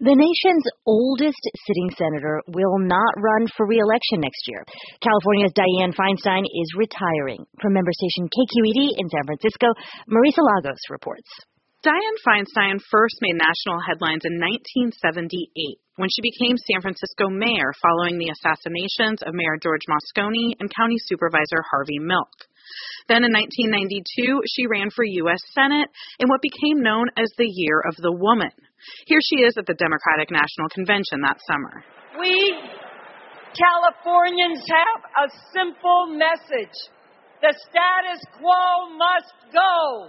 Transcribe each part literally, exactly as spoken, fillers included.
The nation's oldest sitting senator will not run for re-election next year. California's Dianne Feinstein is retiring. From member station K Q E D in San Francisco, Marisa Lagos reports. Dianne Feinstein first made national headlines in nineteen seventy-eight when she became San Francisco mayor following the assassinations of Mayor George Moscone and County Supervisor Harvey Milk. Then in nineteen ninety-two, she ran for U S Senate in what became known as the Year of the Woman. Here she is at the Democratic National Convention that summer. We Californians have a simple message. The status quo must go.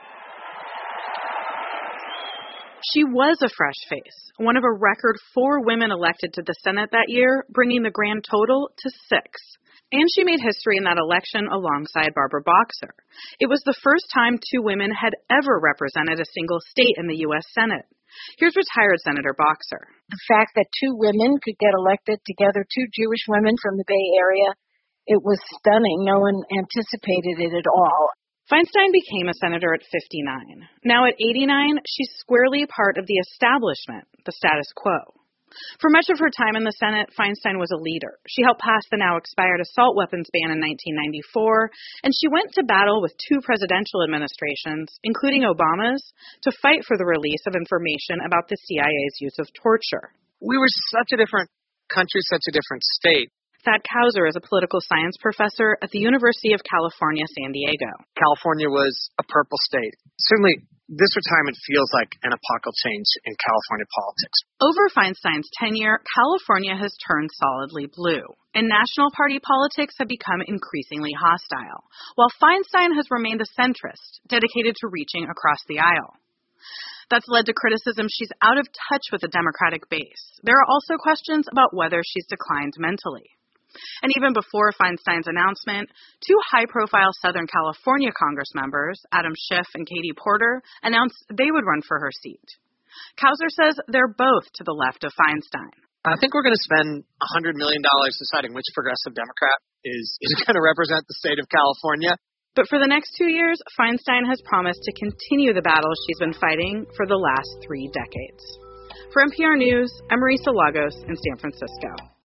She was a fresh face, one of a record four women elected to the Senate that year, bringing the grand total to six. And she made history in that election alongside Barbara Boxer. It was the first time two women had ever represented a single state in the U S Senate. Here's retired Senator Boxer. The fact that two women could get elected together, two Jewish women from the Bay Area, it was stunning. No one anticipated it at all. Feinstein became a senator at fifty-nine. Now at eighty-nine, she's squarely part of the establishment, the status quo. For much of her time in the Senate, Feinstein was a leader. She helped pass the now-expired assault weapons ban in nineteen ninety-four, and she went to battle with two presidential administrations, including Obama's, to fight for the release of information about the C I A's use of torture. We were such a different country, such a different state. Thad Kauser is a political science professor at the University of California, San Diego. California was a purple state. Certainly, this retirement feels like an epochal change in California politics. Over Feinstein's tenure, California has turned solidly blue, and national party politics have become increasingly hostile, while Feinstein has remained a centrist, dedicated to reaching across the aisle. That's led to criticism she's out of touch with the Democratic base. There are also questions about whether she's declined mentally. And even before Feinstein's announcement, two high-profile Southern California Congress members, Adam Schiff and Katie Porter, announced they would run for her seat. Kauser says they're both to the left of Feinstein. I think we're going to spend one hundred million dollars deciding which progressive Democrat is, is going to represent the state of California. But for the next two years, Feinstein has promised to continue the battles she's been fighting for the last three decades. For N P R News, I'm Marisa Lagos in San Francisco.